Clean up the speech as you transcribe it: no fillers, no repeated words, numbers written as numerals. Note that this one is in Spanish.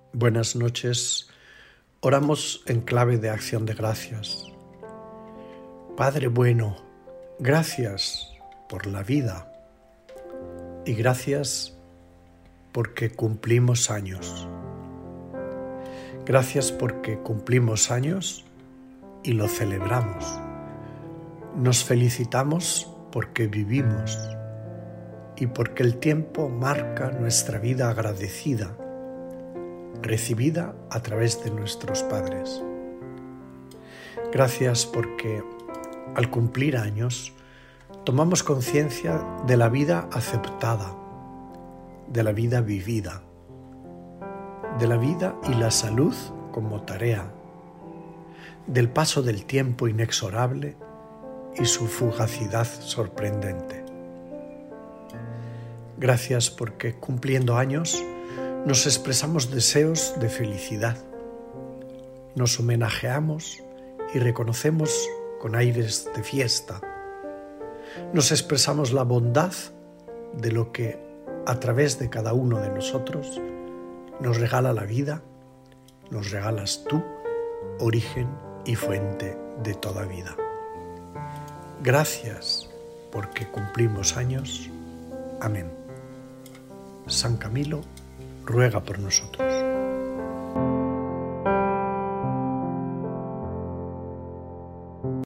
Buenas noches. Oramos en clave de acción de gracias. Padre bueno, gracias por la vida y gracias porque cumplimos años. Gracias porque cumplimos años y lo celebramos. Nos felicitamos porque vivimos y porque el tiempo marca nuestra vida agradecida, recibida a través de nuestros padres. Gracias porque al cumplir años tomamos conciencia de la vida aceptada, de la vida vivida, de la vida y la salud como tarea, del paso del tiempo inexorable y su fugacidad sorprendente. Gracias porque cumpliendo años nos expresamos deseos de felicidad, nos homenajeamos y reconocemos con aires de fiesta, nos expresamos la bondad de lo que a través de cada uno de nosotros nos regala la vida, nos regalas tú, origen y fuente de toda vida. Gracias porque cumplimos años. Amén. San Camilo ruega por nosotros.